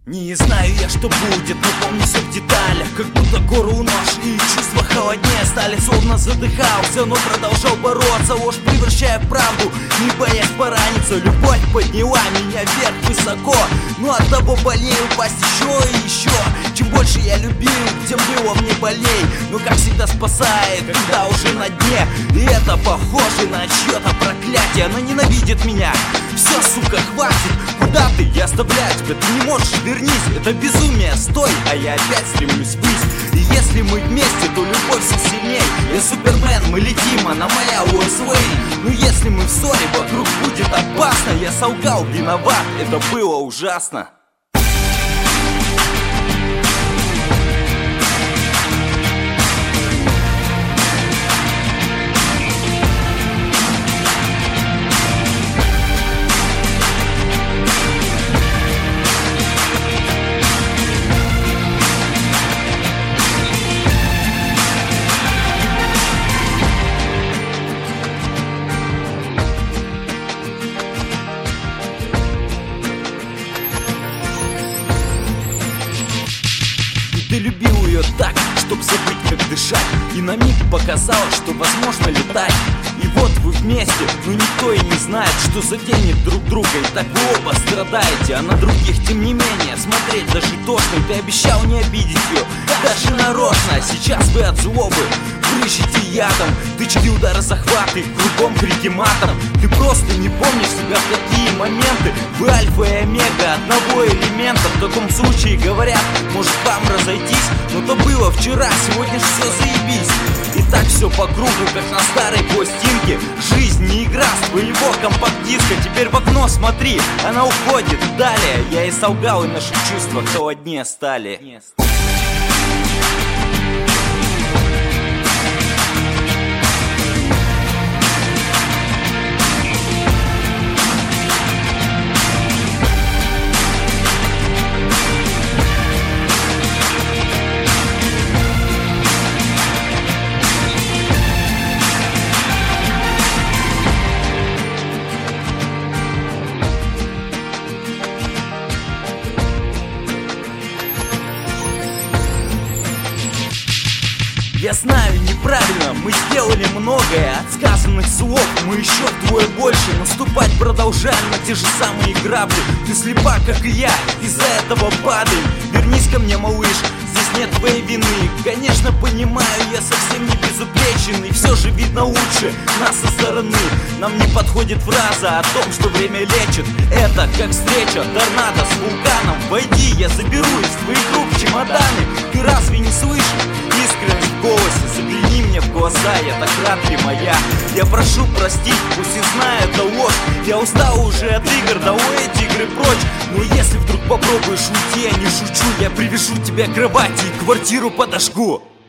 Не знаю я, что будет, но помню все в деталях. Как будто гору нож и чувства холоднее стали. Словно задыхался, но продолжал бороться. Ложь превращая в правду, не боясь пораниться. Любовь подняла меня вверх высоко, но от того больнее упасть еще и еще. Чем больше я любил, тем было мне больней. Но как всегда спасает, когда уже на дне. И это похоже на чье-то проклятие. Она ненавидит меня. Все, сука, хватит. Куда ты? Я оставляю тебя, ты не можешь, вернись. Это безумие, стой, а я опять стремлюсь ввысь. И если мы вместе, то любовь все сильней. Я Супермен, мы летим, она моя Лоис Лейн. Но если мы в ссоре, вокруг будет опасно. Я солгал, виноват, это было ужасно. Ты любил ее так, чтоб забыть, как дышать. И на миг показалось, что возможно летать. И вот вы вместе, но никто и не знает, что заденет друг друга. И так вы оба страдаете, а на других тем не менее смотреть даже тошно. И ты обещал не обидеть ее, даже нарочно. А сейчас вы от злобы брызжете ядом. Тычки, удары, захваты, кругом крики матом. Ты просто не помнишь себя в такие моменты. Вы альфа и омега одного элемента. В таком случае говорят, может вам разойтись. Но то было вчера, сегодня ж все заебись. И так все по кругу, как на старой пластинке. Жизнь не игра с твоего компакт-диска. Теперь в окно смотри, она уходит. Далее я и солгал, и наши чувства холоднее стали. Я знаю, неправильно, мы сделали многое. От сказанных слов мы еще вдвое больше. Наступать продолжаем на те же самые грабли. Ты слепа, как и я, из-за этого падаем. Вернись ко мне, малыш, здесь нет твоей вины. Конечно, понимаю, я совсем не безупречен. И все же видно лучше нас со стороны. Нам не подходит фраза о том, что время лечит. Это как встреча торнадо с вулканом. Войди, я заберу из твоих рук чемоданы. Ты разве не слышишь? Искренность в голосе, загляни мне в глаза, я так рад, ты моя. Я прошу простить, пусть и знаю, это ложь. Я устал уже от игр, долой эти игры прочь. Но если вдруг попробуешь уйти, я не шучу. Я привяжу тебя к кровати и квартиру подожгу.